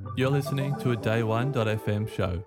You're listening to a Day1.fm show.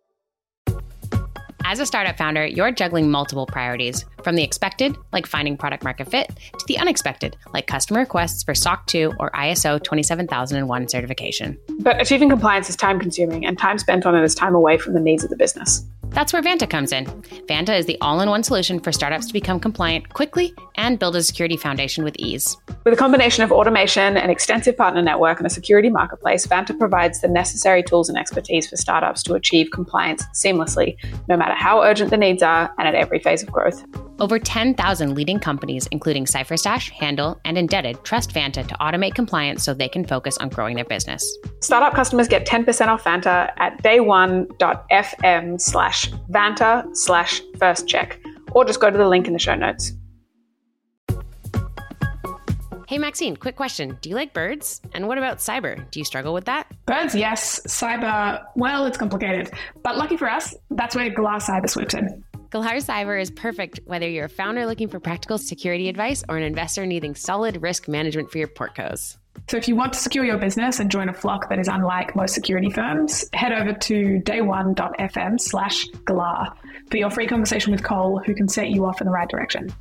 As a startup founder, you're juggling multiple priorities, from the expected, like finding product market fit, to the unexpected, like customer requests for SOC 2 or ISO 27001 certification. But achieving compliance is time consuming, and time spent on it is time away from the needs of the business. That's where Vanta comes in. Vanta is the all-in-one solution for startups to become compliant quickly and build a security foundation with ease. With a combination of automation, an extensive partner network, and a security marketplace, Vanta provides the necessary tools and expertise for startups to achieve compliance seamlessly, no matter how urgent the needs are and at every phase of growth. Over 10,000 leading companies, including CipherStash, Handle, and Indebted, trust Vanta to automate compliance so they can focus on growing their business. Startup customers get 10% off Vanta at day1.fm/Vanta/firstcheck, or just go to the link in the show notes. Hey, Maxine, quick question. Do you like birds? And what about cyber? Do you struggle with that? Birds, yes. Cyber, well, it's complicated. But lucky for us, that's where Galar Cyber swoops in. Galar Cyber is perfect whether you're a founder looking for practical security advice or an investor needing solid risk management for your portcos. So if you want to secure your business and join a flock that is unlike most security firms, head over to day1.fm/Galar for your free conversation with Cole, who can set you off in the right direction.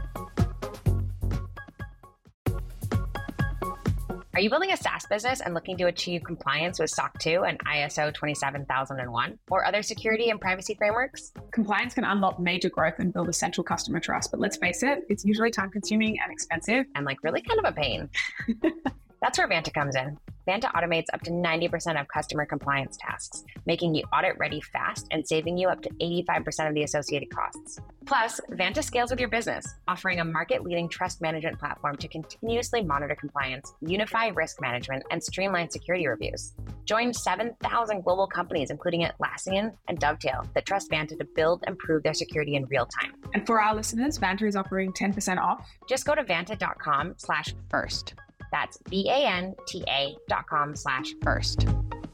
Are you building a SaaS business and looking to achieve compliance with SOC 2 and ISO 27001 or other security and privacy frameworks? Compliance can unlock major growth and build essential customer trust, but let's face it, it's usually time-consuming and expensive. And really kind of a pain. That's where Vanta comes in. Vanta automates up to 90% of customer compliance tasks, making you audit ready fast and saving you up to 85% of the associated costs. Plus, Vanta scales with your business, offering a market-leading trust management platform to continuously monitor compliance, unify risk management, and streamline security reviews. Join 7,000 global companies, including Atlassian and Dovetail, that trust Vanta to build and prove their security in real time. And for our listeners, Vanta is offering 10% off. Just go to vanta.com/first. That's VANTA.com/first.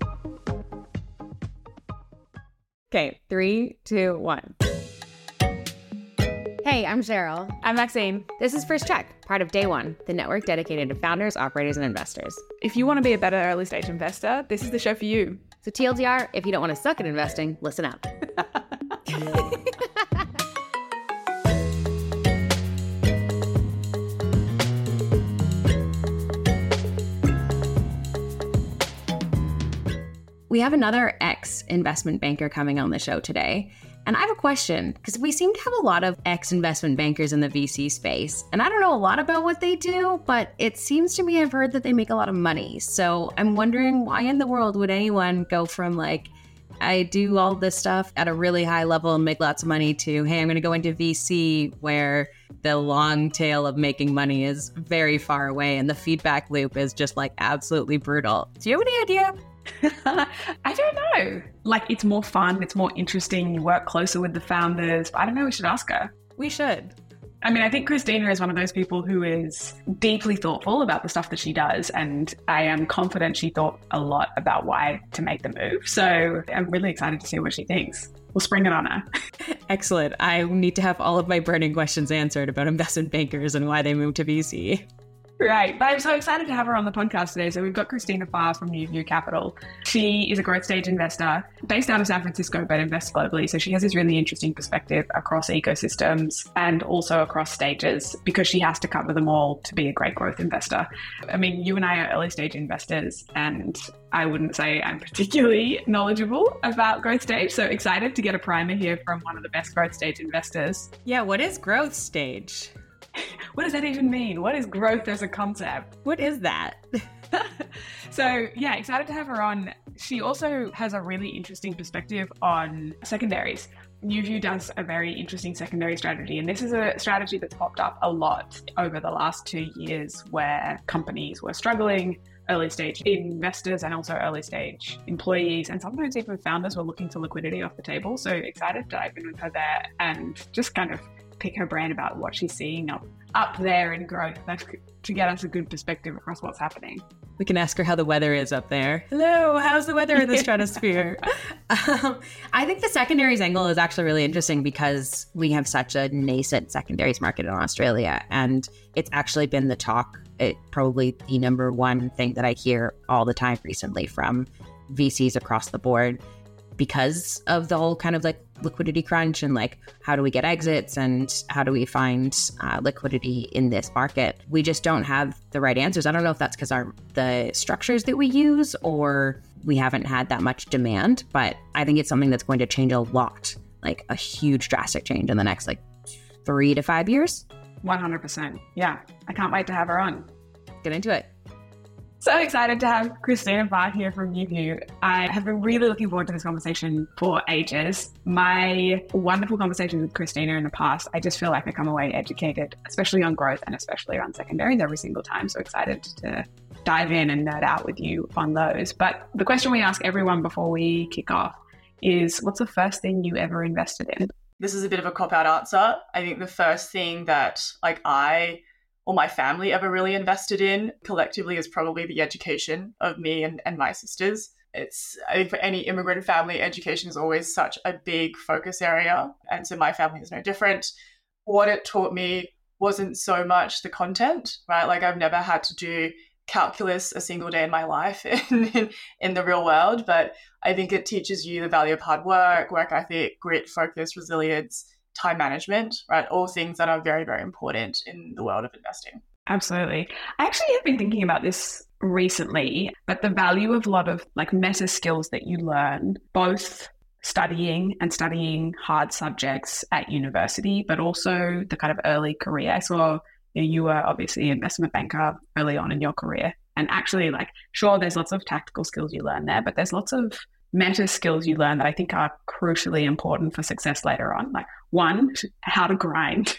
Okay, 3, 2, 1. Hey, I'm Cheryl. I'm Maxine. This is First Check, part of Day One, the network dedicated to founders, operators, and investors. If you want to be a better early stage investor, this is the show for you. So TLDR, if you don't want to suck at investing, listen up. We have another ex-investment banker coming on the show today. And I have a question, because we seem to have a lot of ex-investment bankers in the VC space. And I don't know a lot about what they do, but it seems to me I've heard that they make a lot of money. So I'm wondering, why in the world would anyone go from I do all this stuff at a really high level and make lots of money to, hey, I'm going to go into VC where the long tail of making money is very far away and the feedback loop is just absolutely brutal. Do you have any idea? I don't know. It's more fun. It's more interesting. You work closer with the founders. I don't know. We should ask her. We should. I mean, I think Christina is one of those people who is deeply thoughtful about the stuff that she does. And I am confident she thought a lot about why to make the move. So I'm really excited to see what she thinks. We'll spring it on her. Excellent. I need to have all of my burning questions answered about investment bankers and why they moved to VC. Right. But I'm so excited to have her on the podcast today. So we've got Christina Farr from New View Capital. She is a growth stage investor based out of San Francisco, but invests globally. So she has this really interesting perspective across ecosystems and also across stages because she has to cover them all to be a great growth investor. I mean, you and I are early stage investors, and I wouldn't say I'm particularly knowledgeable about growth stage. So excited to get a primer here from one of the best growth stage investors. Yeah. What is growth stage? What does that even mean? What is growth as a concept? What is that? So yeah, excited to have her on. She also has a really interesting perspective on secondaries. NewView does a very interesting secondary strategy, and this is a strategy that's popped up a lot over the last 2 years where companies were struggling, early stage investors and also early stage employees, and sometimes even founders were looking to liquidity off the table. So excited to dive in with her there and just kind of pick her brain about what she's seeing up there in growth to get us a good perspective across what's happening. We can ask her how the weather is up there. Hello, how's the weather in the stratosphere? I think the secondaries angle is actually really interesting because we have such a nascent secondaries market in Australia, and it's actually been the talk probably the number one thing that I hear all the time recently from VCs across the board, because of the whole kind of like liquidity crunch and like, how do we get exits and how do we find liquidity in this market? We just don't have the right answers. I don't know if that's because the structures that we use or we haven't had that much demand, but I think it's something that's going to change a lot, like a huge drastic change in the next like 3 to 5 years. 100%. Yeah. I can't wait to have her on. Get into it. So excited to have Christina Bart here from YouView. I have been really looking forward to this conversation for ages. My wonderful conversations with Christina in the past, I just feel like I come away educated, especially on growth and especially on secondaries every single time. So excited to dive in and nerd out with you on those. But the question we ask everyone before we kick off is, what's the first thing you ever invested in? This is a bit of a cop-out answer. I think the first thing that like I or my family ever really invested in collectively is probably the education of me and my sisters. I think for any immigrant family, education is always such a big focus area. And so my family is no different. What it taught me wasn't so much the content, right? Like I've never had to do calculus a single day in my life in the real world, but I think it teaches you the value of hard work ethic, grit, focus, resilience, time management, right? All things that are very, very important in the world of investing. Absolutely. I actually have been thinking about this recently, but the value of a lot of like meta skills that you learn, both studying hard subjects at university, but also the kind of early career. So you were obviously an investment banker early on in your career. And actually, like, sure, there's lots of tactical skills you learn there, but there's lots of meta skills you learn that I think are crucially important for success later on. Like 1, how to grind.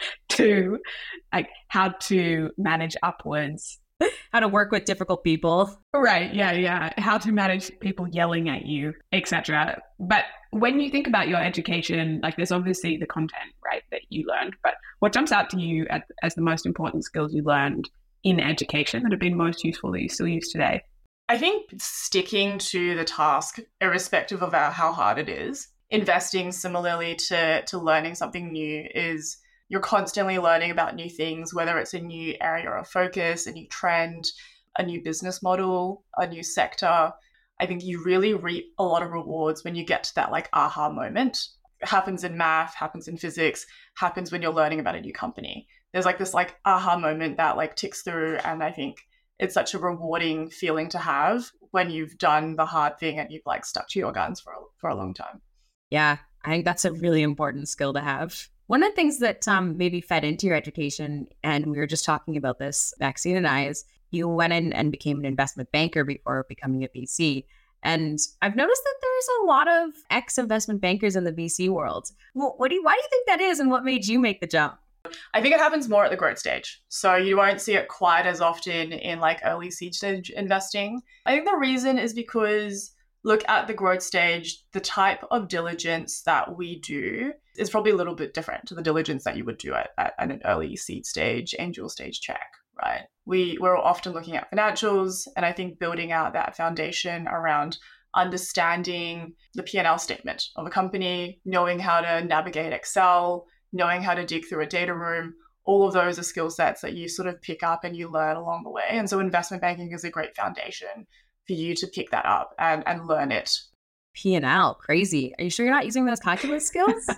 2, like how to manage upwards. How to work with difficult people. Right. Yeah. How to manage people yelling at you, etc. But when you think about your education, like there's obviously the content, right, that you learned. But what jumps out to you as the most important skills you learned in education that have been most useful that you still use today? I think sticking to the task, irrespective of how hard it is, investing similarly to learning something new is you're constantly learning about new things, whether it's a new area of focus, a new trend, a new business model, a new sector. I think you really reap a lot of rewards when you get to that like aha moment. It happens in math, happens in physics, happens when you're learning about a new company. There's like this like aha moment that like ticks through, and I think it's such a rewarding feeling to have when you've done the hard thing and you've like stuck to your guns for a long time. Yeah, I think that's a really important skill to have. One of the things that maybe fed into your education, and we were just talking about this, Maxine and I, is you went in and became an investment banker before becoming a VC. And I've noticed that there's a lot of ex-investment bankers in the VC world. Well, why do you think that is, and what made you make the jump? I think it happens more at the growth stage. So you won't see it quite as often in like early seed stage investing. I think the reason is because look at the growth stage, the type of diligence that we do is probably a little bit different to the diligence that you would do at an early seed stage, angel stage check, right? We're often looking at financials, and I think building out that foundation around understanding the P&L statement of a company, knowing how to navigate Excel, knowing how to dig through a data room, all of those are skill sets that you sort of pick up and you learn along the way. And so investment banking is a great foundation for you to pick that up and learn it. P&L, crazy. Are you sure you're not using those calculus skills?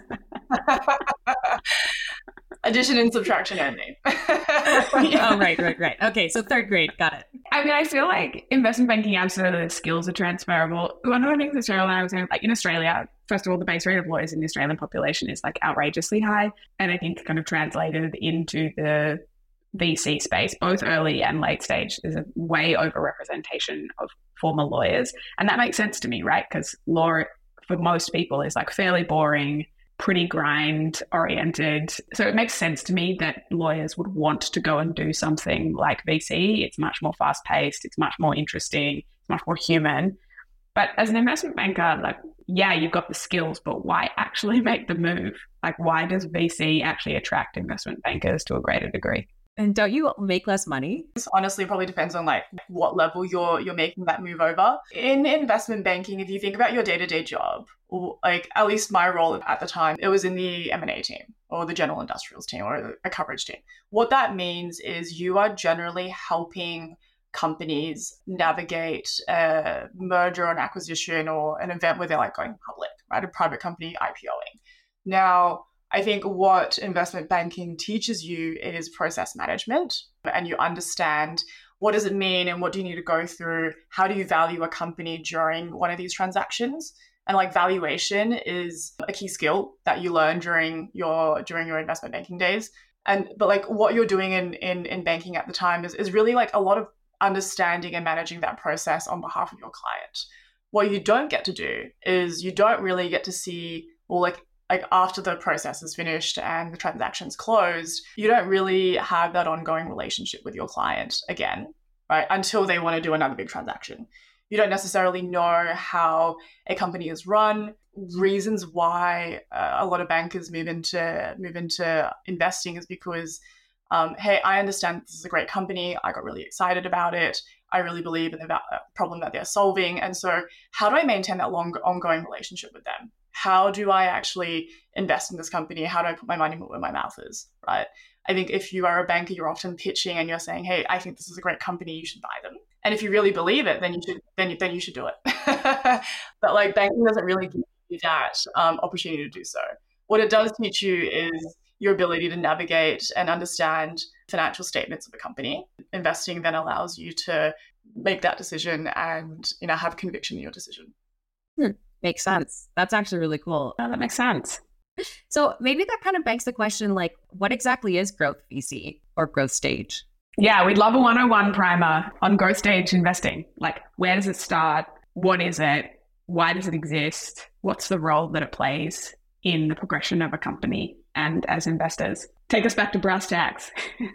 Addition and subtraction only. Oh, right. Okay, so 3rd grade, got it. I mean, I feel like investment banking absolutely the skills are transferable. One of the things that Cheryl and I was saying, like in Australia, first of all, the base rate of lawyers in the Australian population is like outrageously high. And I think kind of translated into the VC space, both early and late stage, there's a way overrepresentation of former lawyers. And that makes sense to me, right? Because law for most people is like fairly boring, pretty grind oriented. So it makes sense to me that lawyers would want to go and do something like VC. It's much more fast paced. It's much more interesting. It's much more human. But as an investment banker, like, yeah, you've got the skills, but why actually make the move? Like, why does VC actually attract investment bankers to a greater degree? And don't you make less money? This honestly probably depends on like what level you're making that move over. In investment banking, if you think about your day-to-day job, or like at least my role at the time, it was in the M&A team or the general industrials team or a coverage team. What that means is you are generally helping companies navigate a merger and acquisition or an event where they're like going public, right? A private company IPOing. Now, I think what investment banking teaches you is process management, and you understand what does it mean and what do you need to go through? How do you value a company during one of these transactions? And like valuation is a key skill that you learn during your investment banking days. But like what you're doing in banking at the time is really like a lot of understanding and managing that process on behalf of your client. What you don't get to do is you don't really get to see, or like after the process is finished and the transaction's closed, you don't really have that ongoing relationship with your client again, right? Until they want to do another big transaction. You don't necessarily know how a company is run, reasons why a lot of bankers move into investing is because, hey, I understand this is a great company. I got really excited about it. I really believe in the problem that they're solving. And so how do I maintain that long ongoing relationship with them? How do I actually invest in this company? How do I put my money where my mouth is, right? I think if you are a banker, you're often pitching and you're saying, hey, I think this is a great company, you should buy them. And if you really believe it, then you should do it. But like banking doesn't really give you that opportunity to do so. What it does teach you is your ability to navigate and understand financial statements of a company. Investing then allows you to make that decision and, you know, have conviction in your decision. Makes sense. That's actually really cool. Oh, that makes sense. So maybe that kind of begs the question, like, what exactly is growth VC or growth stage? Yeah, we'd love a 101 primer on growth stage investing. Like, where does it start? What is it? Why does it exist? What's the role that it plays in the progression of a company and as investors? Take us back to brass tacks.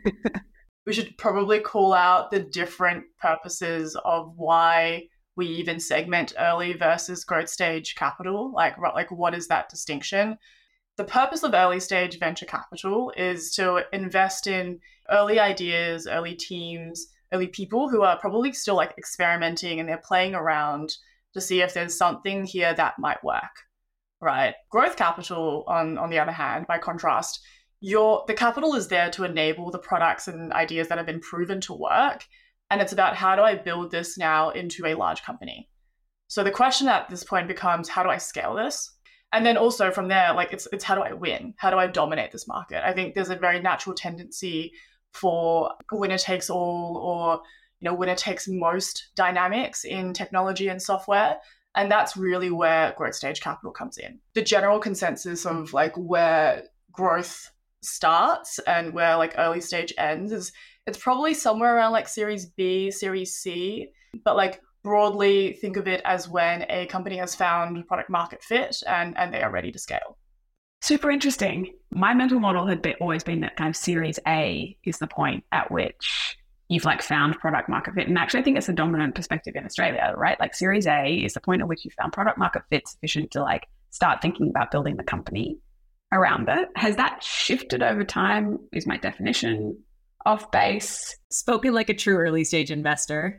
We should probably call out the different purposes of why we even segment early versus growth stage capital. Like what is that distinction? The purpose of early stage venture capital is to invest in early ideas, early teams, early people who are probably still like experimenting and they're playing around to see if there's something here that might work, right? Growth capital, on the other hand, by contrast, the capital is there to enable the products and ideas that have been proven to work. And it's about how do I build this now into a large company? So the question at this point becomes, how do I scale this? And then also from there, like it's how do I win? How do I dominate this market? I think there's a very natural tendency for winner takes all or, you know, winner takes most dynamics in technology and software. And that's really where growth stage capital comes in. The general consensus of like where growth starts and where like early stage ends is it's probably somewhere around like Series B, Series C, but like broadly think of it as when a company has found product market fit and they are ready to scale. Super interesting. My mental model had always been that kind of Series A is the point at which you've like found product market fit. And actually I think it's a dominant perspective in Australia, right? Like Series A is the point at which you found product market fit sufficient to like start thinking about building the company around it. Has that shifted over time? Is my definition off base? Spoken like a true early stage investor.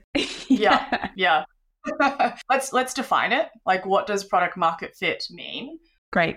Yeah. Let's define it. Like, what does product market fit mean? Great.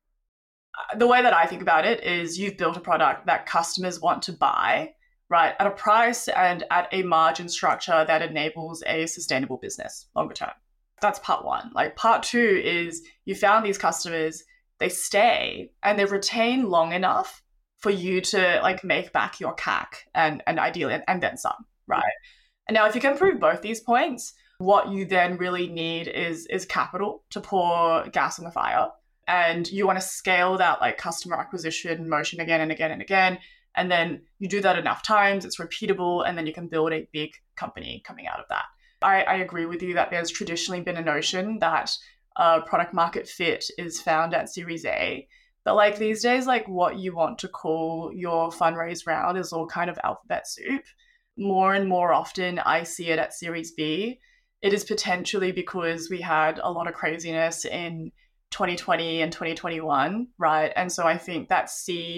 The way that I think about it is you've built a product that customers want to buy, right, at a price and at a margin structure that enables a sustainable business longer term. That's part one. Like part two is you found these customers, they stay and they retain long enough for you to like make back your CAC and ideally and then some, right? And now if you can prove both these points, what you then really need is capital to pour gas on the fire. And you want to scale that like customer acquisition motion again and again and again. And then you do that enough times, it's repeatable, and then you can build a big company coming out of that. I agree with you that there's traditionally been a notion that product market fit is found at Series A. But like these days, like what you want to call your fundraise round is all kind of alphabet soup. More and more often, I see it at Series B. It is potentially because we had a lot of craziness in 2020 and 2021, right? And so I think that seed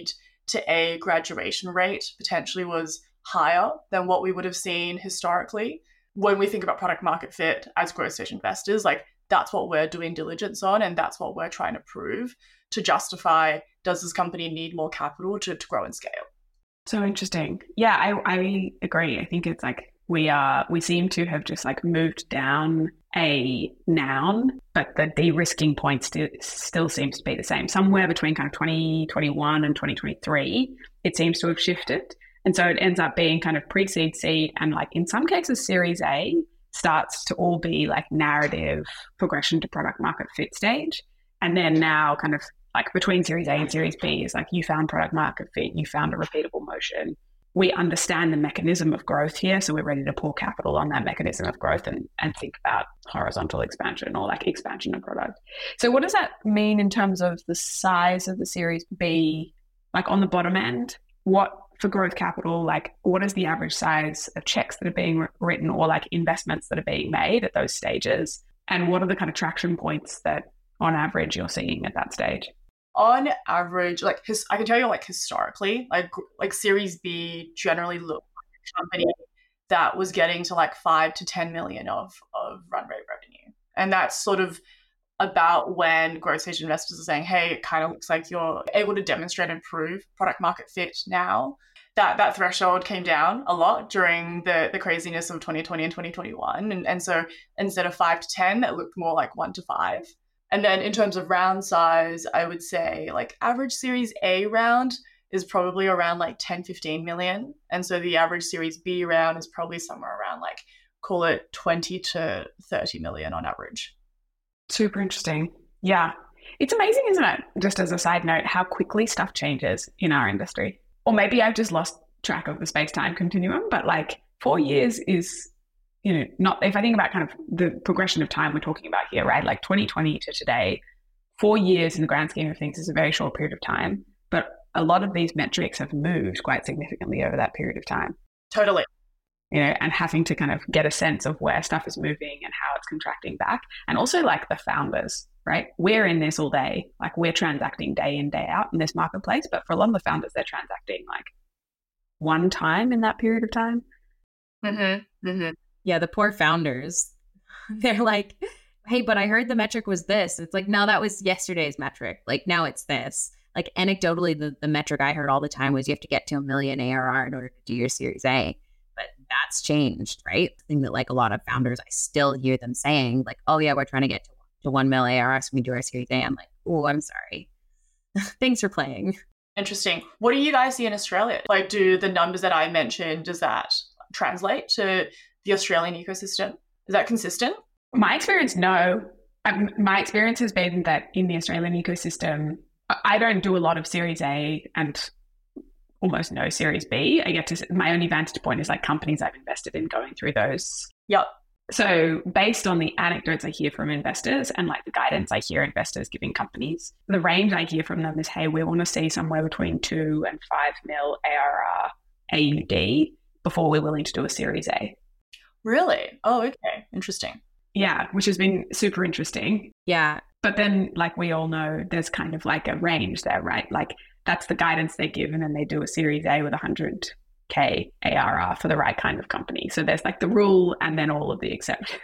to A graduation rate potentially was higher than what we would have seen historically. When we think about product market fit as growth stage investors, like that's what we're doing diligence on, and that's what we're trying to prove to justify, does this company need more capital to grow and scale? So interesting. Yeah, I agree. I think it's like we seem to have just like moved down a noun, but the de-risking point still seems to be the same. Somewhere between kind of 2021 and 2023, it seems to have shifted. And so it ends up being kind of pre-seed, seed, and like in some cases, Series A starts to all be like narrative progression to product market fit stage. And then now kind of like between Series A and Series B is like you found product market fit, you found a repeatable motion. We understand the mechanism of growth here, so we're ready to pour capital on that mechanism of growth and think about horizontal expansion or like expansion of product. So what does that mean in terms of the size of the Series B, like on the bottom end? What for growth capital, like what is the average size of checks that are being written or like investments that are being made at those stages? And what are the kind of traction points that on average you're seeing at that stage? On average, like I can tell you, like historically, like Series B generally looked like a company that was getting to like 5 to 10 million of run rate revenue, and that's sort of about when growth stage investors are saying, "Hey, it kind of looks like you're able to demonstrate and prove product market fit now." That threshold came down a lot during the craziness of 2020 and 2021, and so instead of 5 to 10, it looked more like 1 to 5. And then in terms of round size, I would say like average Series A round is probably around like 10, 15 million. And so the average Series B round is probably somewhere around like, call it 20 to 30 million on average. Super interesting. Yeah. It's amazing, isn't it? Just as a side note, how quickly stuff changes in our industry. Or maybe I've just lost track of the space-time continuum, but like 4 years is, you know, not, if I think about kind of the progression of time we're talking about here, right? Like 2020 to today, 4 years in the grand scheme of things is a very short period of time, but a lot of these metrics have moved quite significantly over that period of time. Totally. You know, and having to kind of get a sense of where stuff is moving and how it's contracting back. And also like the founders, right? We're in this all day, like we're transacting day in, day out in this marketplace, but for a lot of the founders, they're transacting like one time in that period of time. Mm-hmm. Mm-hmm. Yeah, the poor founders, they're like, hey, but I heard the metric was this. It's like, no, that was yesterday's metric. Like now it's this. Like anecdotally, the metric I heard all the time was you have to get to 1 million ARR in order to do your Series A. But that's changed, right? The thing that like a lot of founders, I still hear them saying like, oh yeah, we're trying to get to 1 mil ARR so we do our Series A. I'm like, oh, I'm sorry. Thanks for playing. Interesting. What do you guys see in Australia? Like, do the numbers that I mentioned, does that translate to the Australian ecosystem? Is that consistent? My experience, no. My experience has been that in the Australian ecosystem, I don't do a lot of Series A and almost no Series B. I get to, my only vantage point is like companies I've invested in going through those. Yep. So based on the anecdotes I hear from investors and like the guidance I hear investors giving companies, the range I hear from them is, hey, we want to see somewhere between 2 and 5 mil ARR AUD before we're willing to do a Series A. Really? Oh, okay. Interesting. Yeah, which has been super interesting. Yeah. But then, like we all know, there's kind of like a range there, right? Like that's the guidance they give, and then they do a Series A with 100K ARR for the right kind of company. So there's like the rule and then all of the exceptions.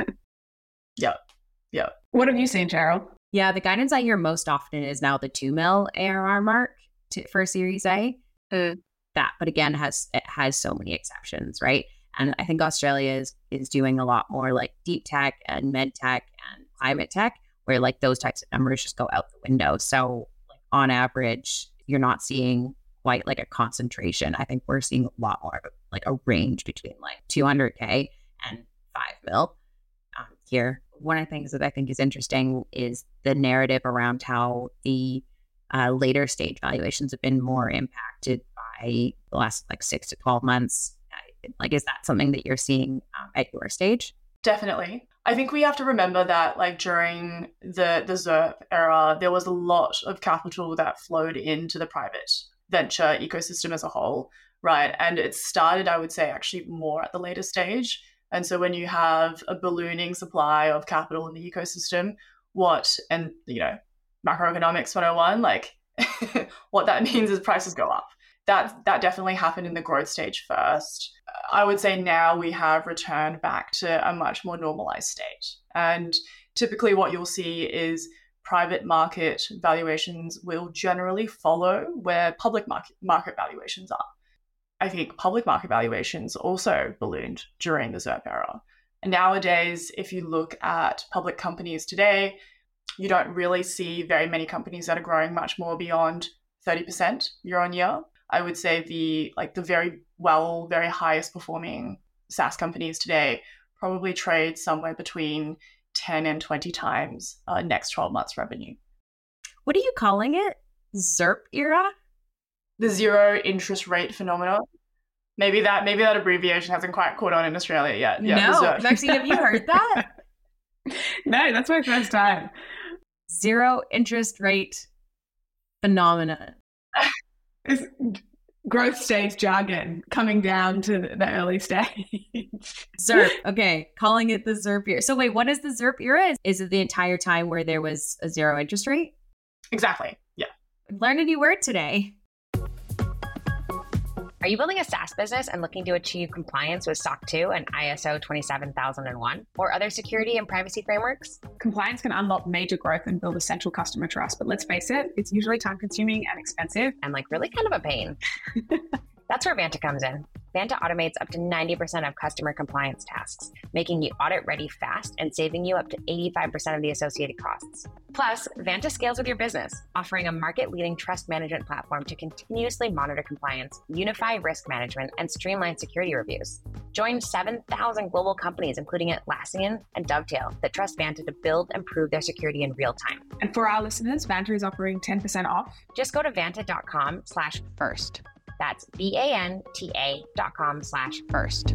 Yep. Yep. What have you seen, Cheryl? Yeah, the guidance I hear most often is now the 2 mil ARR mark for Series A. That, but again, it has so many exceptions, right? And I think Australia is doing a lot more like deep tech and med tech and climate tech, where like those types of numbers just go out the window. So like on average, you're not seeing quite like a concentration. I think we're seeing a lot more of like a range between like 200K and 5 mil here. One of the things that I think is interesting is the narrative around how the later stage valuations have been more impacted by the last like 6 to 12 months. Like, is that something that you're seeing at your stage? Definitely. I think we have to remember that like during the ZIRP era, there was a lot of capital that flowed into the private venture ecosystem as a whole, right? And it started, I would say, actually more at the later stage. And so when you have a ballooning supply of capital in the ecosystem, macroeconomics 101, like what that means is prices go up. That definitely happened in the growth stage first. I would say now we have returned back to a much more normalized state. And typically what you'll see is private market valuations will generally follow where public market valuations are. I think public market valuations also ballooned during the ZIRP era. And nowadays, if you look at public companies today, you don't really see very many companies that are growing much more beyond 30% year on year. I would say the very highest performing SaaS companies today probably trade somewhere between 10 and 20 times next 12 months revenue. What are you calling it? ZIRP era? The zero interest rate phenomenon. Maybe that abbreviation hasn't quite caught on in Australia yet. Yeah, no, Maxine, have you heard that? No, that's my first time. Zero interest rate phenomenon. It's growth stage jargon coming down to the early stage. ZIRP. Okay, calling it the ZIRP era. So wait, what is the ZIRP era? Is it the entire time where there was a zero interest rate? Exactly. Yeah. Learned a new word today. Are you building a SaaS business and looking to achieve compliance with SOC 2 and ISO 27001 or other security and privacy frameworks? Compliance can unlock major growth and build essential customer trust, but let's face it, it's usually time-consuming and expensive. And really kind of a pain. That's where Vanta comes in. Vanta automates up to 90% of customer compliance tasks, making you audit ready fast and saving you up to 85% of the associated costs. Plus, Vanta scales with your business, offering a market-leading trust management platform to continuously monitor compliance, unify risk management, and streamline security reviews. Join 7,000 global companies, including Atlassian and Dovetail, that trust Vanta to build and prove their security in real time. And for our listeners, Vanta is offering 10% off. Just go to vanta.com/first. That's VANTA.com/first.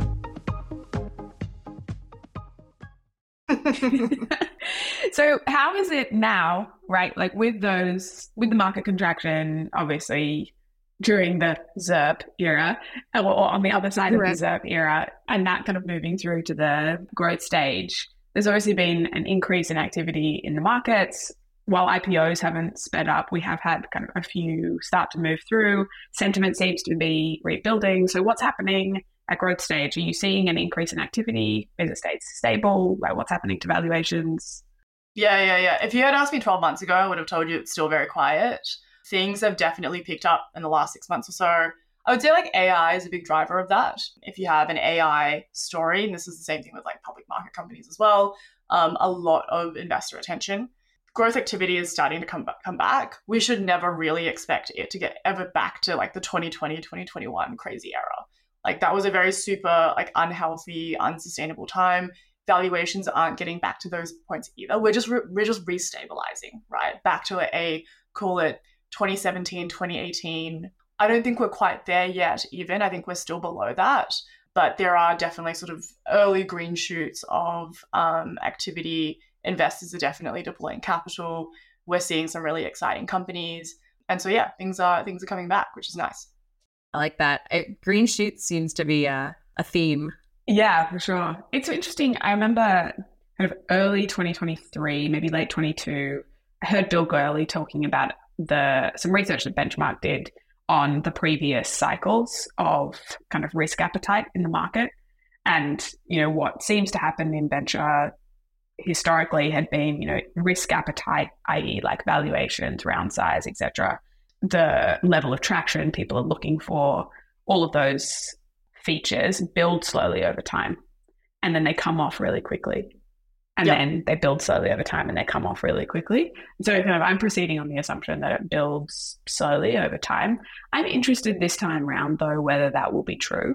So how is it now, right? With the market contraction, obviously during the ZIRP era, or on the other side of the ZIRP era, and that kind of moving through to the growth stage, there's obviously been an increase in activity in the markets. While IPOs haven't sped up, we have had kind of a few start to move through. Sentiment seems to be rebuilding. So what's happening at growth stage? Are you seeing an increase in activity? Is it stayed stable? What's happening to valuations? Yeah. If you had asked me 12 months ago, I would have told you it's still very quiet. Things have definitely picked up in the last 6 months or so. I would say AI is a big driver of that. If you have an AI story, and this is the same thing with public market companies as well, a lot of investor attention. Growth activity is starting to come back. We should never really expect it to get ever back to the 2020, 2021 crazy era. That was a very super unhealthy, unsustainable time. Valuations aren't getting back to those points either. We're just restabilizing, right? Back to call it 2017, 2018. I don't think we're quite there yet even. I think we're still below that. But there are definitely sort of early green shoots of activity. Investors are definitely deploying capital. We're seeing some really exciting companies. And so, things are coming back, which is nice. I like that. Green shoots seems to be a theme. Yeah, for sure. It's interesting. I remember kind of early 2023, maybe late 22, I heard Bill Gurley talking about some research that Benchmark did on the previous cycles of kind of risk appetite in the market. And, what seems to happen in venture historically had been, risk appetite, i.e. valuations, round size, etc. The level of traction people are looking for, all of those features build slowly over time. And then they come off really quickly. And then they build slowly over time and they come off really quickly. So I'm proceeding on the assumption that it builds slowly over time. I'm interested this time around, though, whether that will be true,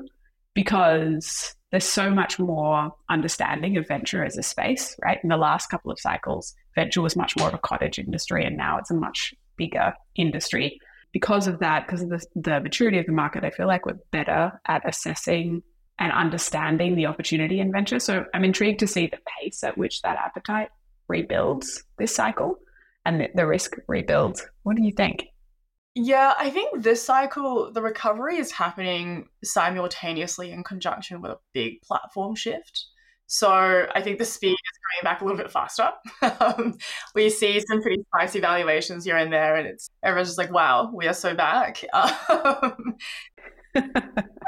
because there's so much more understanding of venture as a space, right? In the last couple of cycles, venture was much more of a cottage industry, and now it's a much bigger industry. Because of that, because of the maturity of the market, I feel like we're better at assessing and understanding the opportunity in venture. So I'm intrigued to see the pace at which that appetite rebuilds this cycle and the risk rebuilds. What do you think? Yeah, I think this cycle, the recovery is happening simultaneously in conjunction with a big platform shift. So I think the speed is coming back a little bit faster. We see some pretty spicy valuations here and there, and everyone's just like, wow, we are so back. And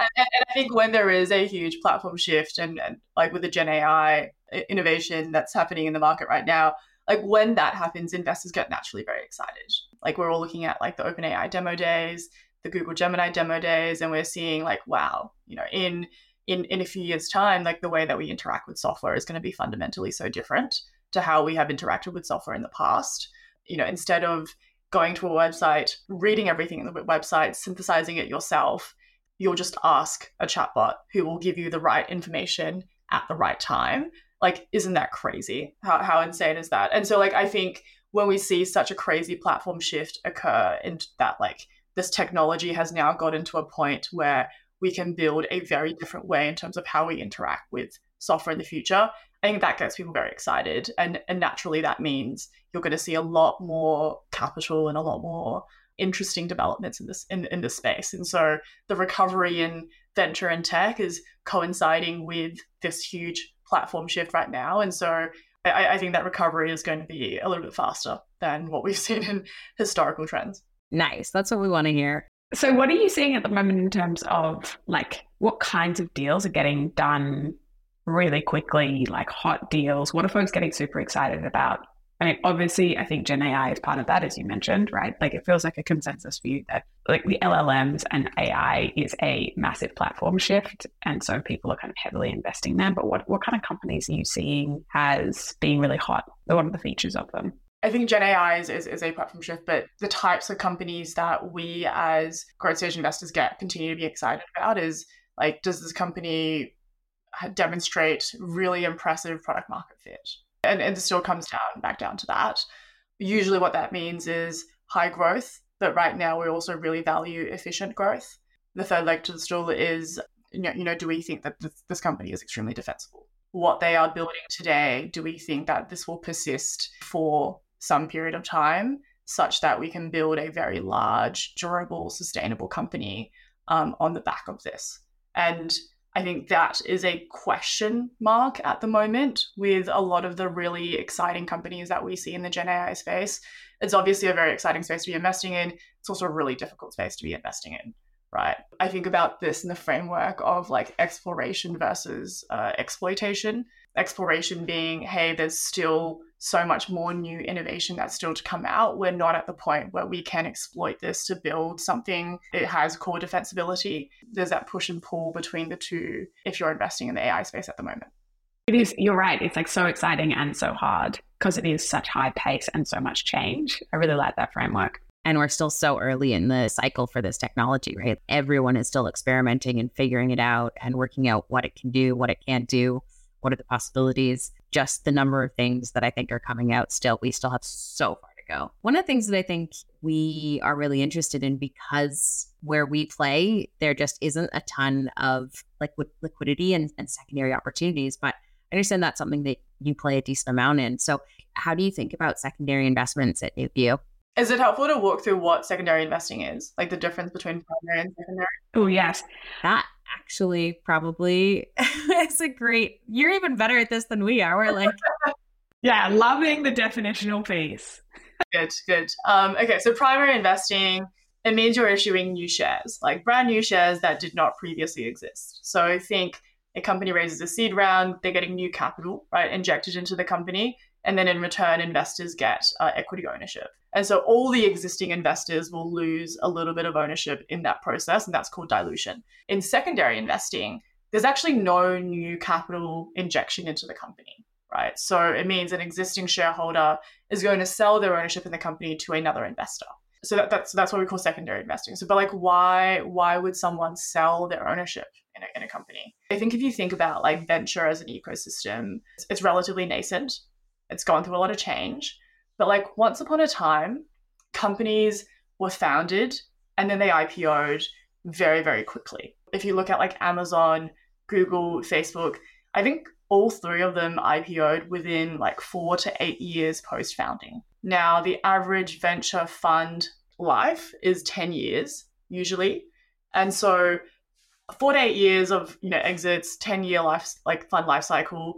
I think when there is a huge platform shift and like with the Gen AI innovation that's happening in the market right now, like when that happens, investors get naturally very excited. Like we're all looking at like the OpenAI demo days, the Google Gemini demo days, and we're seeing like, wow, in a few years' time, like the way that we interact with software is going to be fundamentally so different to how we have interacted with software in the past. Instead of going to a website, reading everything in the website, synthesizing it yourself, you'll just ask a chatbot who will give you the right information at the right time. Like, isn't that crazy? How insane is that? And so like, I think when we see such a crazy platform shift occur and that like this technology has now gotten to a point where we can build a very different way in terms of how we interact with software in the future, I think that gets people very excited. And naturally that means you're going to see a lot more capital and a lot more interesting developments in this space. And so the recovery in venture and tech is coinciding with this huge platform shift right now. And so I think that recovery is going to be a little bit faster than what we've seen in historical trends. Nice. That's what we want to hear. So what are you seeing at the moment in terms of like what kinds of deals are getting done really quickly, like hot deals? What are folks getting super excited about? I mean, obviously, I think Gen AI is part of that, as you mentioned, right? Like it feels like a consensus view that like the LLMs and AI is a massive platform shift. And so people are kind of heavily investing there. But what kind of companies are you seeing as being really hot? What are the features of them? I think Gen AI is a platform shift, but the types of companies that we as growth stage investors continue to be excited about is like, does this company demonstrate really impressive product market fit? And it still comes back down to that. Usually what that means is high growth, but right now we also really value efficient growth. The third leg to the stool is, do we think that this company is extremely defensible? What they are building today, do we think that this will persist for some period of time such that we can build a very large, durable, sustainable company on the back of this? And I think that is a question mark at the moment with a lot of the really exciting companies that we see in the Gen AI space. It's obviously a very exciting space to be investing in. It's also a really difficult space to be investing in, right? I think about this in the framework of like exploration versus exploitation. Exploration being, hey, there's still so much more new innovation that's still to come out. We're not at the point where we can exploit this to build something that has core defensibility. There's that push and pull between the two if you're investing in the AI space at the moment. It is, you're right. It's like so exciting and so hard because it is such high pace and so much change. I really like that framework. And we're still so early in the cycle for this technology, right? Everyone is still experimenting and figuring it out and working out what it can do, what it can't do. What are the possibilities? Just the number of things that I think are coming out still. We still have so far to go. One of the things that I think we are really interested in, because where we play, there just isn't a ton of like liquidity and secondary opportunities. But I understand that's something that you play a decent amount in. So how do you think about secondary investments at NewView? Is it helpful to walk through what secondary investing is? Like the difference between primary and secondary? Oh, yes. That actually probably is a great, you're even better at this than we are. We're like, yeah, loving the definitional piece. Good. Okay, so primary investing, it means you're issuing new shares, like brand new shares that did not previously exist. So think a company raises a seed round, they're getting new capital, right, injected into the company. And then in return, investors get equity ownership. And so all the existing investors will lose a little bit of ownership in that process, and that's called dilution. In secondary investing, there's actually no new capital injection into the company, right? So it means an existing shareholder is going to sell their ownership in the company to another investor. So that's what we call secondary investing. So, but like, why would someone sell their ownership in a company? I think if you think about like venture as an ecosystem, it's relatively nascent. It's gone through a lot of change. But like once upon a time, companies were founded and then they IPO'd very, very quickly. If you look at like Amazon, Google, Facebook, I think all three of them IPO'd within like 4 to 8 years post-founding. Now, the average venture fund life is 10 years usually. And so 4 to 8 years of exits, 10-year fund life cycle,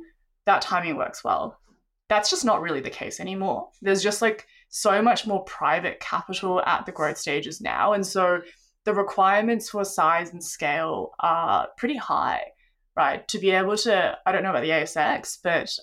that timing works well. That's just not really the case anymore. There's just like so much more private capital at the growth stages now. And so the requirements for size and scale are pretty high, right? To be able to, I don't know about the ASX, but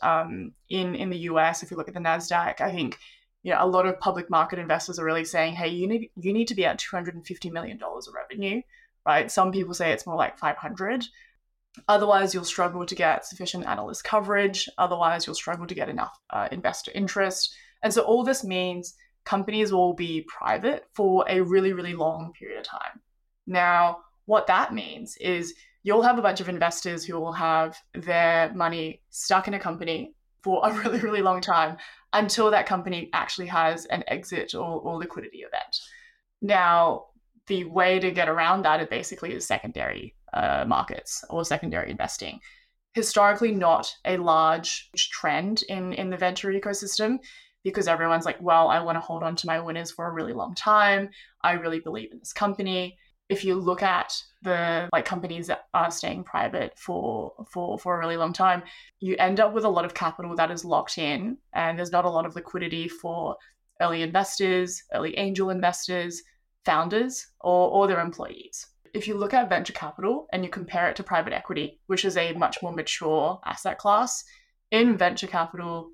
in the US, if you look at the NASDAQ, I think a lot of public market investors are really saying, hey, you need to be at $250 million of revenue, right? Some people say it's more like 500. Otherwise, you'll struggle to get sufficient analyst coverage. Otherwise, you'll struggle to get enough investor interest. And so all this means companies will be private for a really, really long period of time. Now, what that means is you'll have a bunch of investors who will have their money stuck in a company for a really, really long time until that company actually has an exit or liquidity event. Now, the way to get around that is basically secondary markets or secondary investing. Historically, not a large trend in the venture ecosystem, because everyone's like, well, I want to hold on to my winners for a really long time. I really believe in this company. If you look at the companies that are staying private for a really long time, you end up with a lot of capital that is locked in, and there's not a lot of liquidity for early investors, early angel investors, founders, or their employees. If you look at venture capital and you compare it to private equity, which is a much more mature asset class, in venture capital,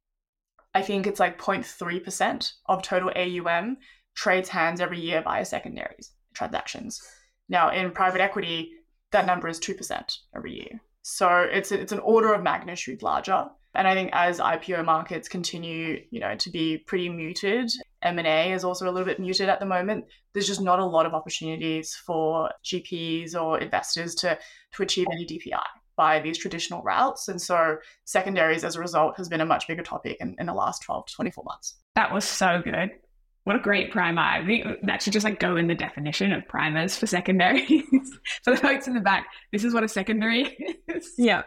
I think it's like 0.3% of total AUM trades hands every year via secondaries transactions. Now, in private equity, that number is 2% every year. So it's an order of magnitude larger. And I think as IPO markets continue, to be pretty muted, M&A is also a little bit muted at the moment. There's just not a lot of opportunities for GPs or investors to achieve any DPI by these traditional routes. And so secondaries, as a result, has been a much bigger topic in the last 12 to 24 months. That was so good. What a great primer. I think that should just go in the definition of primers for secondaries. For the folks in the back, this is what a secondary is. Yeah.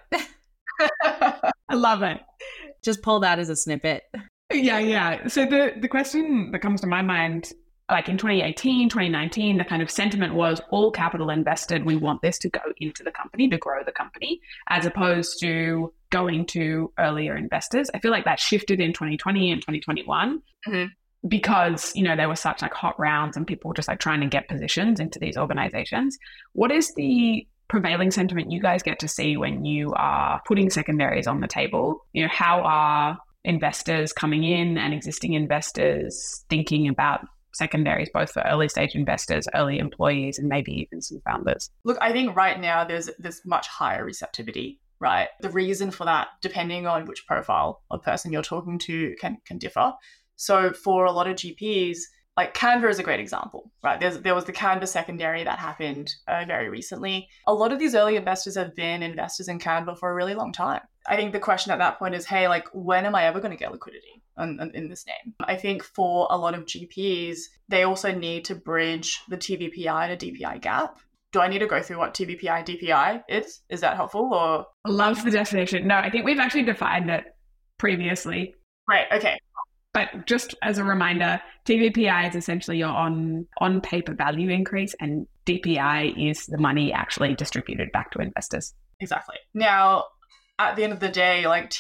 I love it. Just pull that as a snippet. Yeah. So the question that comes to my mind, like in 2018, 2019, the kind of sentiment was all capital invested. We want this to go into the company, to grow the company, as opposed to going to earlier investors. I feel like that shifted in 2020 and 2021 because, there were such hot rounds and people were just trying to get positions into these organizations. What is the prevailing sentiment you guys get to see when you are putting secondaries on the table? How are investors coming in and existing investors thinking about secondaries, both for early stage investors, early employees, and maybe even some founders? Look, I think right now there's this much higher receptivity, right? The reason for that, depending on which profile of person you're talking to, can differ. So for a lot of GPs, Canva is a great example, right? There was the Canva secondary that happened very recently. A lot of these early investors have been investors in Canva for a really long time. I think the question at that point is, hey, when am I ever going to get liquidity in this name? I think for a lot of GPs, they also need to bridge the TVPI to DPI gap. Do I need to go through what TVPI and DPI is? Is that helpful? Or I love the definition. No, I think we've actually defined it previously. Right. Okay. But just as a reminder, TVPI is essentially your on paper value increase, and DPI is the money actually distributed back to investors. Exactly. Now, at the end of the day,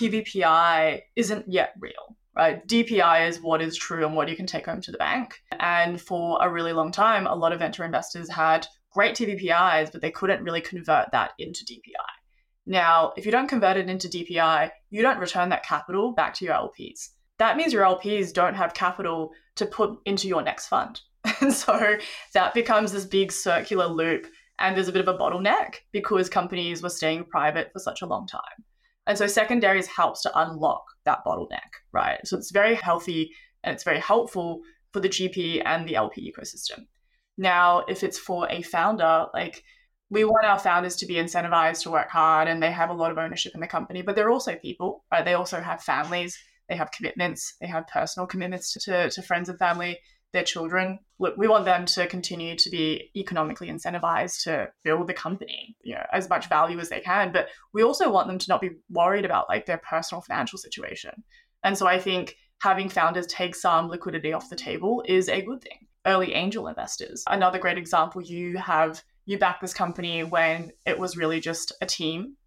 TVPI isn't yet real, right? DPI is what is true and what you can take home to the bank. And for a really long time, a lot of venture investors had great TVPIs, but they couldn't really convert that into DPI. Now, if you don't convert it into DPI, you don't return that capital back to your LPs. That means your LPs don't have capital to put into your next fund. And so that becomes this big circular loop, and there's a bit of a bottleneck because companies were staying private for such a long time. And so secondaries helps to unlock that bottleneck, right? So it's very healthy and it's very helpful for the GP and the LP ecosystem. Now, if it's for a founder, we want our founders to be incentivized to work hard and they have a lot of ownership in the company, but they're also people, right? They also have families. They have commitments. They have personal commitments to friends and family, their children. Look, we want them to continue to be economically incentivized to build the company, as much value as they can. But we also want them to not be worried about their personal financial situation. And so I think having founders take some liquidity off the table is a good thing. Early angel investors, another great example. You backed this company when it was really just a team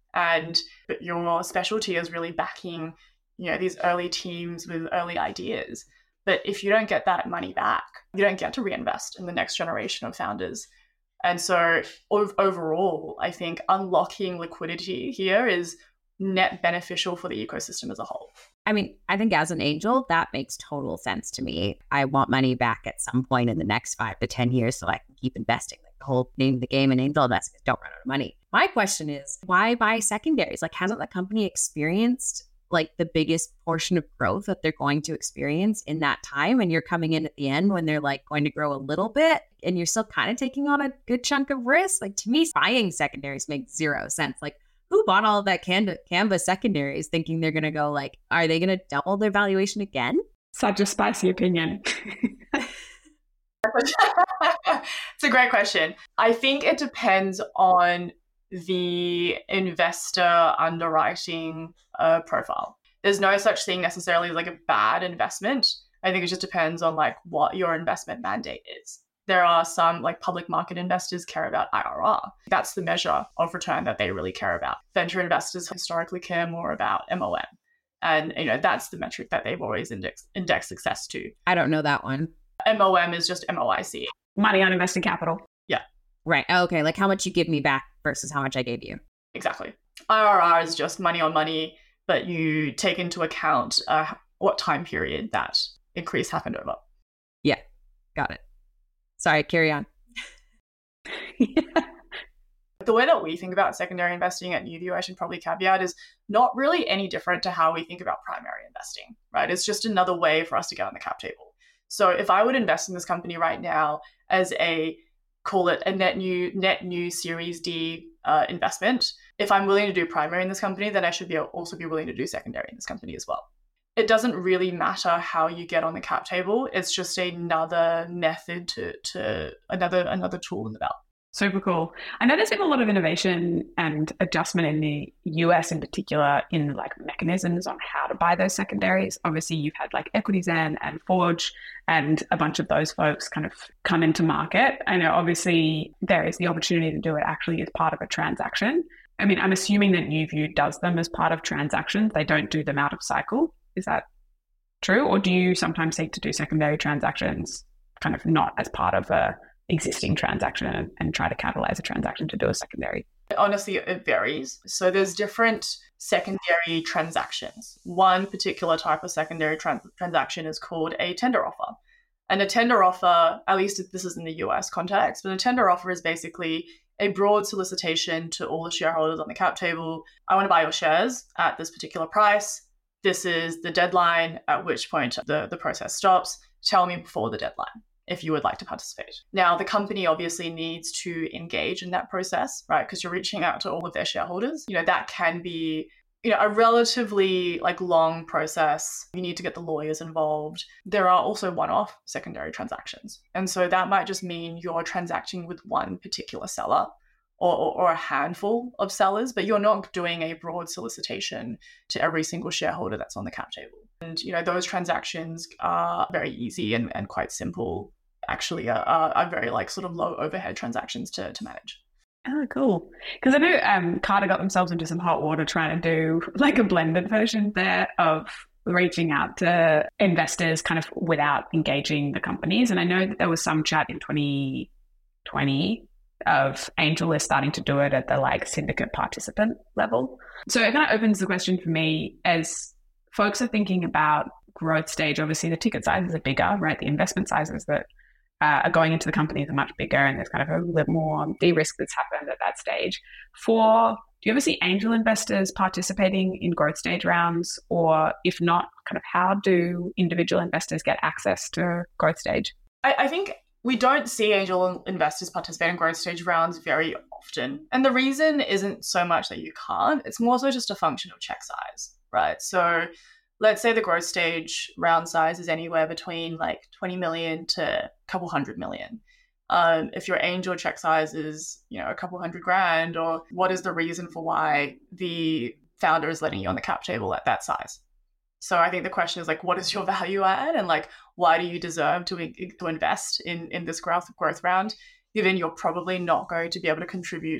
and but your specialty is really backing, these early teams with early ideas. But if you don't get that money back, you don't get to reinvest in the next generation of founders. And so overall, I think unlocking liquidity here is net beneficial for the ecosystem as a whole. I mean, I think as an angel, that makes total sense to me. I want money back at some point in the next 5 to 10 years so I can keep investing. Like the whole name of the game in angel investors, don't run out of money. My question is, why buy secondaries? Like, hasn't the company experienced like the biggest portion of growth that they're going to experience in that time? And you're coming in at the end when they're like going to grow a little bit and you're still kind of taking on a good chunk of risk. Like, to me, buying secondaries makes zero sense. Like, who bought all of that Canva secondaries thinking they're going to go like, are they going to double their valuation again? Such a spicy opinion. It's a great question. I think it depends on the investor underwriting profile. There's no such thing necessarily as like a bad investment. I think it just depends on like what your investment mandate is. There are some like public market investors care about IRR. That's the measure of return that they really care about. Venture investors historically care more about MOM. And, that's the metric that they've always indexed success to. I don't know that one. MOM is just MOIC. Money on invested capital. Yeah. Right. Okay. Like how much you give me back versus how much I gave you. Exactly. IRR is just money on money, but you take into account what time period that increase happened over. Yeah. Got it. Sorry, carry on. The way that we think about secondary investing at NewView, I should probably caveat, is not really any different to how we think about primary investing, right? It's just another way for us to get on the cap table. So if I would invest in this company right now as call it a net new Series D investment, if I'm willing to do primary in this company, then I should also be willing to do secondary in this company as well. It doesn't really matter how you get on the cap table. It's just another method to another tool in the belt. Super cool. I know there's been a lot of innovation and adjustment in the US in particular in like mechanisms on how to buy those secondaries. Obviously, you've had like EquityZen and Forge and a bunch of those folks kind of come into market. I know obviously there is the opportunity to do it actually as part of a transaction. I mean, I'm assuming that NewView does them as part of transactions. They don't do them out of cycle. Is that true? Or do you sometimes seek to do secondary transactions kind of not as part of a existing transaction and try to catalyze a transaction to do a secondary? Honestly, it varies. So there's different secondary transactions. One particular type of secondary transaction is called a tender offer. And a tender offer, at least this is in the US context, but a tender offer is basically a broad solicitation to all the shareholders on the cap table. I want to buy your shares at this particular price. This is the deadline at which point the process stops. Tell me before the deadline if you would like to participate. Now, the company obviously needs to engage in that process, right? Because you're reaching out to all of their shareholders. That can be a relatively like long process. You need to get the lawyers involved. There are also one-off secondary transactions. And so that might just mean you're transacting with one particular seller or a handful of sellers, but you're not doing a broad solicitation to every single shareholder that's on the cap table. And, those transactions are very easy and quite simple, actually are very like sort of low overhead transactions to manage. Oh, cool. Because I know Carta got themselves into some hot water trying to do like a blended version there of reaching out to investors kind of without engaging the companies. And I know that there was some chat in 2020 of AngelList starting to do it at the like syndicate participant level. So it kind of opens the question for me as folks are thinking about growth stage. Obviously, the ticket sizes are bigger, right? The investment sizes that are going into the companies are much bigger, and there's kind of a little bit more de-risk that's happened at that stage. Do you ever see angel investors participating in growth stage rounds? Or if not, kind of how do individual investors get access to growth stage? I think we don't see angel investors participate in growth stage rounds very often. And the reason isn't so much that you can't, it's more so just a function of check size, right? So let's say the growth stage round size is anywhere between like 20 million to a couple $100 million. If your angel check size is, a couple $100,000, or what is the reason for why the founder is letting you on the cap table at that size? So I think the question is like, what is your value add? And like, why do you deserve to invest in this growth round, given you're probably not going to be able to contribute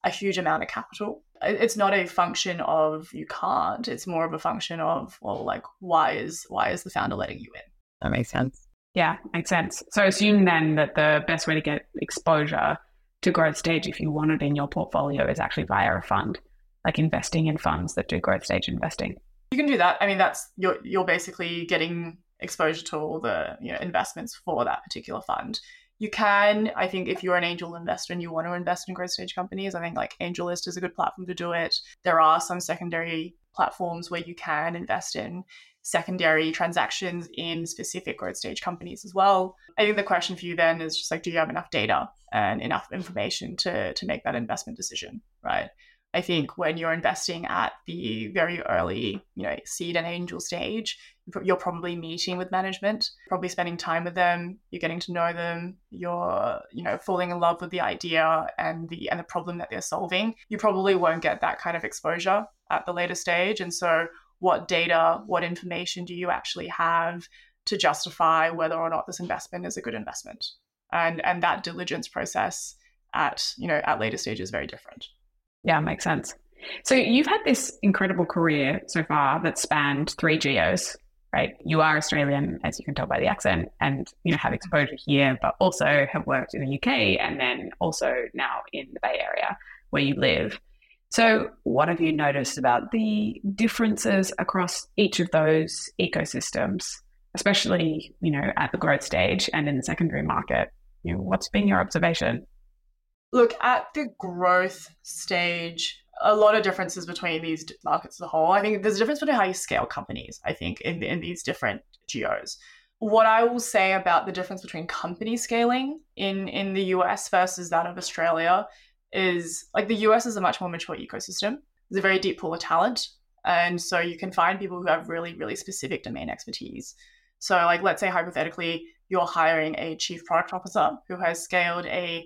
a huge amount of capital. It's not a function of you can't. It's more of a function of, well, like, why is the founder letting you in? That makes sense. Yeah, makes sense. So assume then that the best way to get exposure to growth stage, if you want it in your portfolio, is actually via a fund, like investing in funds that do growth stage investing. You can do that. I mean, that's you're basically getting exposure to all the investments for that particular fund. You can, I think, if you're an angel investor and you want to invest in growth stage companies, I think like AngelList is a good platform to do it. There are some secondary platforms where you can invest in secondary transactions in specific growth stage companies as well. I think the question for you then is just like, do you have enough data and enough information to make that investment decision, right? I think when you're investing at the very early, seed and angel stage, you're probably meeting with management, probably spending time with them, you're getting to know them, you're, falling in love with the idea and the problem that they're solving. You probably won't get that kind of exposure at the later stage. And so what data, what information do you actually have to justify whether or not this investment is a good investment? And that diligence process at later stage is very different. Yeah, makes sense. So you've had this incredible career so far that spanned 3 geos, right? You are Australian, as you can tell by the accent, and have exposure here, but also have worked in the UK and then also now in the Bay Area where you live. So what have you noticed about the differences across each of those ecosystems, especially, at the growth stage and in the secondary market? What's been your observation? Look, at the growth stage, a lot of differences between these markets as a whole. I think there's a difference between how you scale companies, I think, in these different geos. What I will say about the difference between company scaling in the US versus that of Australia is, like, the US is a much more mature ecosystem. There's a very deep pool of talent. And so you can find people who have really, really specific domain expertise. So, like, let's say hypothetically, you're hiring a chief product officer who has scaled a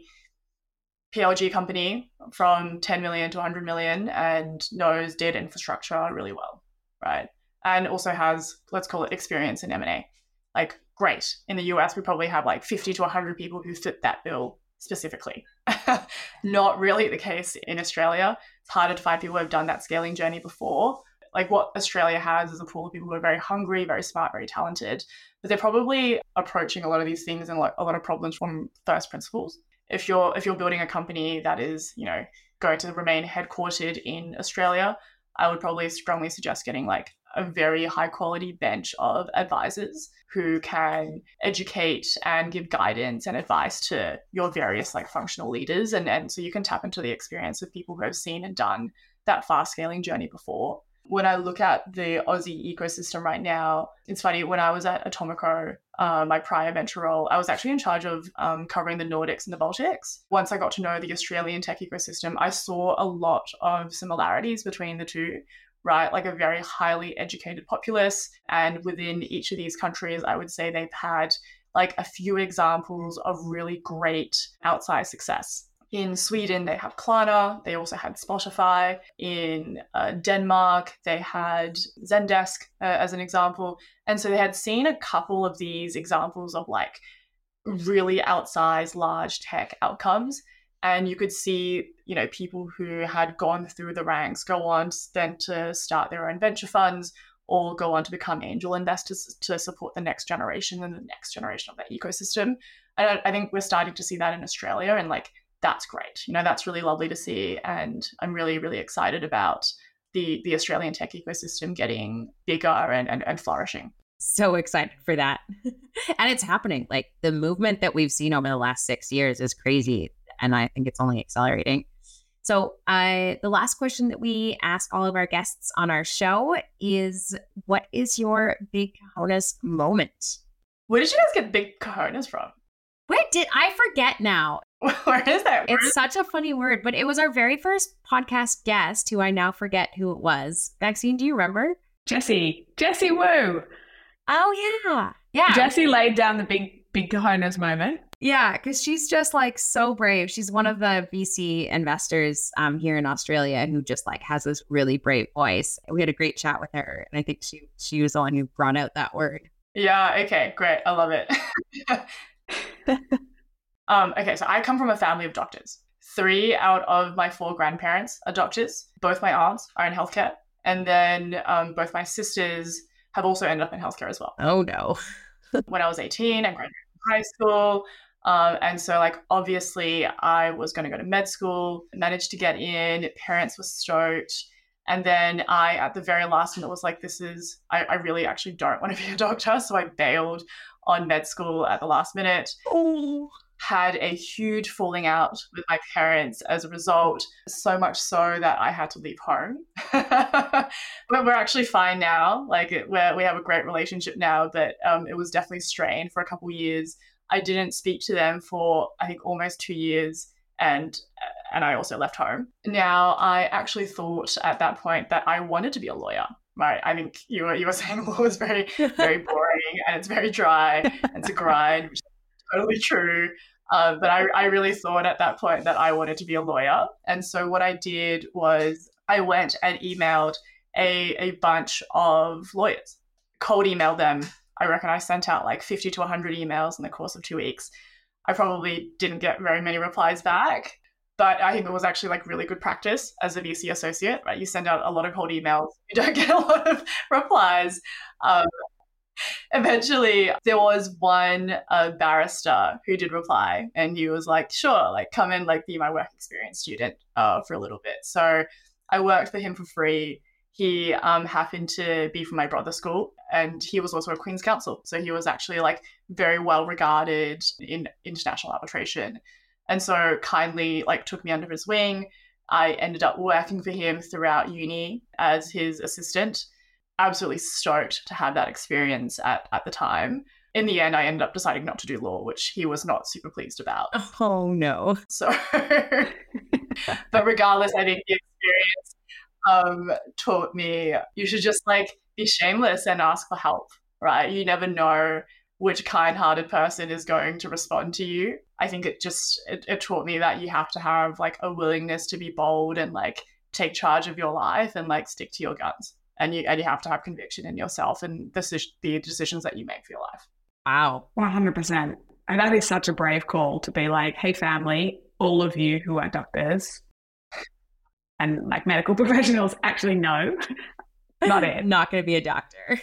PLG company from 10 million to 100 million and knows data infrastructure really well, right? And also has, let's call it, experience in M&A. Like, great. In the US, we probably have like 50 to 100 people who fit that bill specifically. Not really the case in Australia. It's harder to find people who have done that scaling journey before. Like, what Australia has is a pool of people who are very hungry, very smart, very talented, but they're probably approaching a lot of these things and like a lot of problems from first principles. If you're building a company that is, going to remain headquartered in Australia, I would probably strongly suggest getting like a very high quality bench of advisors who can educate and give guidance and advice to your various like functional leaders. And so you can tap into the experience of people who have seen and done that fast scaling journey before. When I look at the Aussie ecosystem right now, it's funny, when I was at Atomico, my prior venture role, I was actually in charge of covering the Nordics and the Baltics. Once I got to know the Australian tech ecosystem, I saw a lot of similarities between the two, right? Like a very highly educated populace. And within each of these countries, I would say they've had like a few examples of really great outsized success. In Sweden, they have Klarna. They also had Spotify. In Denmark, they had Zendesk as an example. And so they had seen a couple of these examples of like really outsized large tech outcomes. And you could see, people who had gone through the ranks go on then to start their own venture funds or go on to become angel investors to support the next generation and the next generation of that ecosystem. And I think we're starting to see that in Australia, and like, that's great. That's really lovely to see. And I'm really, really excited about the Australian tech ecosystem getting bigger and flourishing. So excited for that. And it's happening. Like, the movement that we've seen over the last 6 years is crazy. And I think it's only accelerating. So the last question that we ask all of our guests on our show is, what is your big cojones moment? Where did you guys get big cojones from? Where did I forget now? Where is that? It's such a funny word, but it was our very first podcast guest, who I now forget who it was. Maxine, do you remember? Jessie Wu. Oh, yeah. Jessie laid down the big cojones moment. Yeah, because she's just like so brave. She's one of the VC investors here in Australia who just like has this really brave voice. We had a great chat with her, and I think she was the one who brought out that word. Yeah, okay, great. I love it. Okay, so I come from a family of doctors. 3 out of my 4 grandparents are doctors. Both my aunts are in healthcare. And then both my sisters have also ended up in healthcare as well. Oh, no. When I was 18, I graduated from high school. And so, like, obviously, I was going to go to med school, managed to get in. Parents were stoked. And then I, at the very last minute, was like, I really actually don't want to be a doctor. So I bailed on med school at the last minute. Oh. Had a huge falling out with my parents as a result, so much so that I had to leave home. But we're actually fine now. Like, we have a great relationship now, but it was definitely strained for a couple of years. I didn't speak to them for, I think, almost 2 years, and I also left home. Now, I actually thought at that point that I wanted to be a lawyer. Right. I think you were saying law is very, very boring and it's very dry and it's a grind, which is totally true. But I really thought at that point that I wanted to be a lawyer. And so what I did was I went and emailed a bunch of lawyers, cold emailed them. I reckon I sent out like 50 to 100 emails in the course of 2 weeks. I probably didn't get very many replies back, but I think it was actually like really good practice as a VC associate, right? You send out a lot of cold emails, you don't get a lot of replies. Eventually, there was one barrister who did reply, and he was like, sure, like come and like be my work experience student for a little bit. So I worked for him for free. He happened to be from my brother's school, and he was also a Queen's Counsel. So he was actually like very well regarded in international arbitration. And so kindly like took me under his wing. I ended up working for him throughout uni as his assistant. Absolutely stoked to have that experience at the time. In the end, I ended up deciding not to do law, which he was not super pleased about. Oh, no. So, but regardless, I think the experience taught me you should just like be shameless and ask for help, right? You never know which kind-hearted person is going to respond to you. I think it taught me that you have to have like a willingness to be bold and like take charge of your life and like stick to your guns. And you have to have conviction in yourself and the decisions that you make for your life. Wow. 100%. And that is such a brave call to be like, hey, family, all of you who are doctors and like medical professionals, actually no, not it. Not going to be a doctor.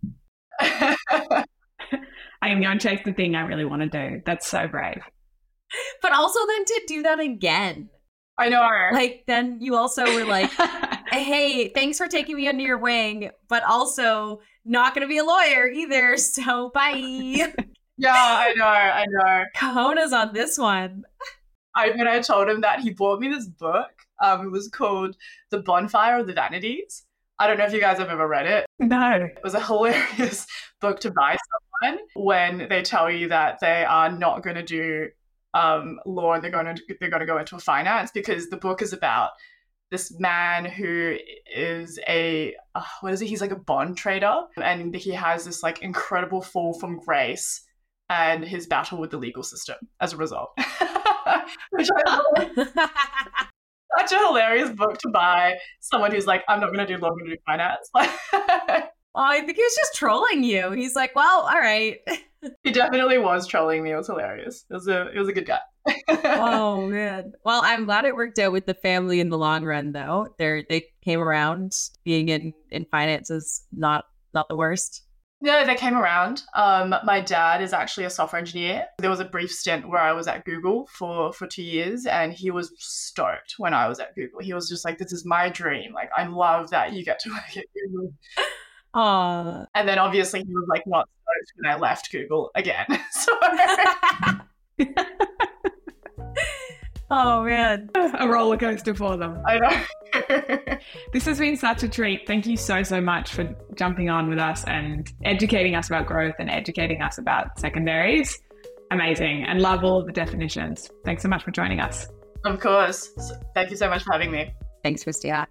I am going to chase the thing I really want to do. That's so brave. But also then to do that again. I know. Like, then you also were like, hey, thanks for taking me under your wing, but also not going to be a lawyer either, so bye. Yeah, I know. Cojones on this one. When I told him that, he bought me this book. It was called The Bonfire of the Vanities. I don't know if you guys have ever read it. No. It was a hilarious book to buy someone when they tell you that they are not going to do law and they're going to go into finance, because the book is about this man who is he's like a bond trader, and he has this like incredible fall from grace and his battle with the legal system as a result. Which I love. Such a hilarious book to buy someone who's like, I'm not going to do law, I'm going to do finance. Well, I think he was just trolling you. He's like, well, all right. He definitely was trolling me. It was hilarious. It was a good guy. Oh, man. Well, I'm glad it worked out with the family in the long run, though. They came around. Being in finance is not the worst. No, they came around. My dad is actually a software engineer. There was a brief stint where I was at Google for 2 years, and he was stoked when I was at Google. He was just like, this is my dream. Like, I love that you get to work at Google. Aww. And then obviously he was like not stoked when I left Google again. So oh man, a roller coaster for them. I know. This has been such a treat. Thank you so much for jumping on with us and educating us about growth and educating us about secondaries. Amazing, and love all of the definitions. Thanks so much for joining us. Of course. Thank you so much for having me. Thanks, Christia.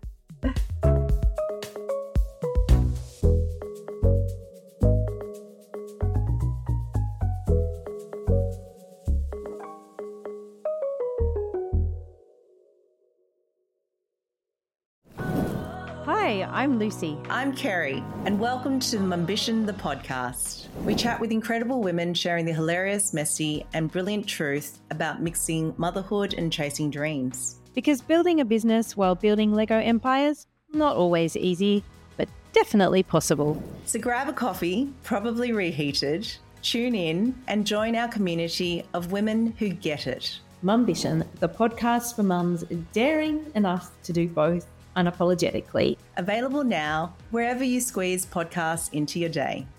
Hi, I'm Lucy. I'm Kerry, and welcome to Mumbition, the podcast. We chat with incredible women sharing the hilarious, messy, and brilliant truth about mixing motherhood and chasing dreams. Because building a business while building Lego empires, not always easy, but definitely possible. So grab a coffee, probably reheated, tune in, and join our community of women who get it. Mumbition, the podcast for mums daring enough to do both unapologetically. Available now wherever you squeeze podcasts into your day.